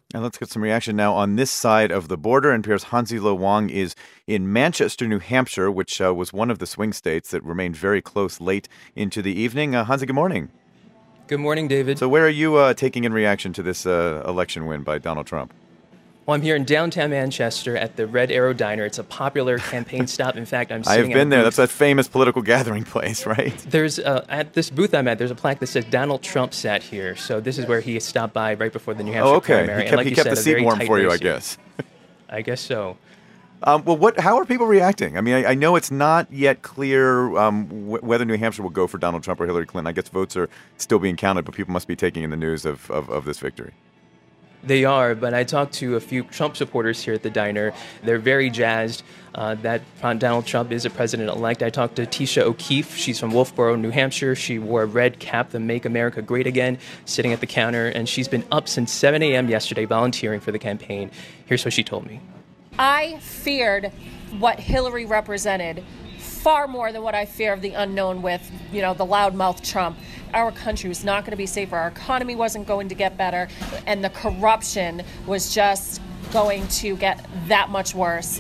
And let's get some reaction now on this side of the border. NPR's Hansi Lo Wang is in Manchester, New Hampshire, which was one of the swing states that remained very close late into the evening. Hansi, good morning. Good morning, David. So where are you taking in reaction to this election win by Donald Trump? Well, I'm here in downtown Manchester at the Red Arrow Diner. It's a popular campaign stop. In fact, I'm I sitting have been at a there. booth. That's that famous political gathering place, right? There's at this booth I'm at, there's a plaque that says Donald Trump sat here. So this is where he stopped by right before the New Hampshire Oh, okay. primary. He And kept, like he you kept said, the a seat very warm tight for you, race I here. guess. I guess so. Well, how are people reacting? I mean, I know it's not yet clear whether New Hampshire will go for Donald Trump or Hillary Clinton. I guess votes are still being counted, but people must be taking in the news of this victory. They are, but I talked to a few Trump supporters here at the diner. They're very jazzed that Donald Trump is a president-elect. I talked to Tisha O'Keefe. She's from Wolfboro, New Hampshire. She wore a red cap, the Make America Great Again, sitting at the counter, and she's been up since 7 a.m. yesterday volunteering for the campaign. Here's what she told me. I feared what Hillary represented far more than what I fear of the unknown with, the loudmouth Trump. Our country was not going to be safer. Our economy wasn't going to get better. And the corruption was just going to get that much worse.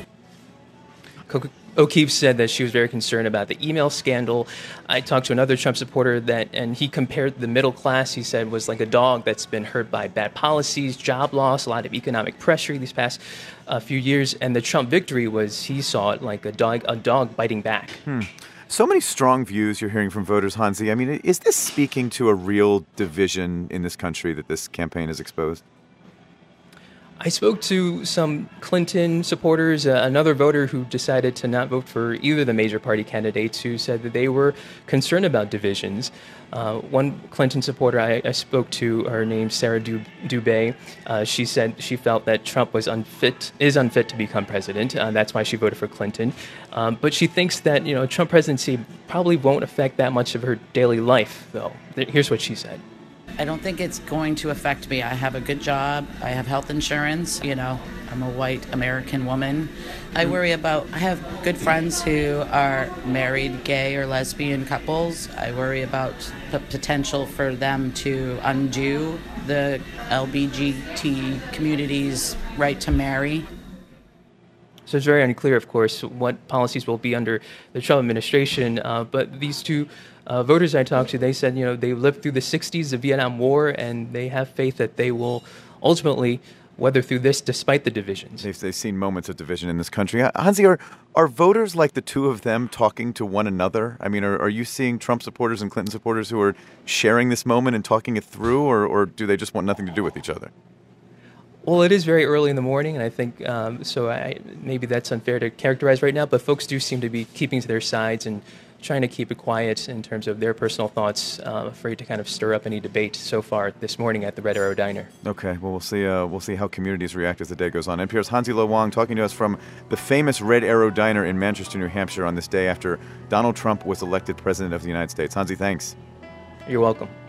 O'Keefe said that she was very concerned about the email scandal. I talked to another Trump supporter and he compared the middle class, he said, was like a dog that's been hurt by bad policies, job loss, a lot of economic pressure these past few years. And the Trump victory he saw it like a dog biting back. So many strong views you're hearing from voters, Hansi. I mean, is this speaking to a real division in this country that this campaign has exposed? I spoke to some Clinton supporters, another voter who decided to not vote for either of the major party candidates, who said that they were concerned about divisions. One Clinton supporter I spoke to, her name's Sarah Dubé. She said she felt that Trump is unfit to become president. That's why she voted for Clinton. But she thinks that a Trump presidency probably won't affect that much of her daily life, though. Here's what she said. I don't think it's going to affect me. I have a good job. I have health insurance. I'm a white American woman. I have good friends who are married gay or lesbian couples. I worry about the potential for them to undo the LGBT community's right to marry. So it's very unclear, of course, what policies will be under the Trump administration. But these two voters I talked to, they said, they lived through the 60s, the Vietnam War, and they have faith that they will ultimately weather through this despite the divisions. They've seen moments of division in this country. Hansi, are voters like the two of them talking to one another? I mean, are you seeing Trump supporters and Clinton supporters who are sharing this moment and talking it through, or do they just want nothing to do with each other? Well, it is very early in the morning, and I think maybe that's unfair to characterize right now, but folks do seem to be keeping to their sides and trying to keep it quiet in terms of their personal thoughts, afraid to kind of stir up any debate so far this morning at the Red Arrow Diner. Okay, well, we'll see how communities react as the day goes on. NPR's Hansi Lo Wang talking to us from the famous Red Arrow Diner in Manchester, New Hampshire on this day after Donald Trump was elected president of the United States. Hansi, thanks. You're welcome.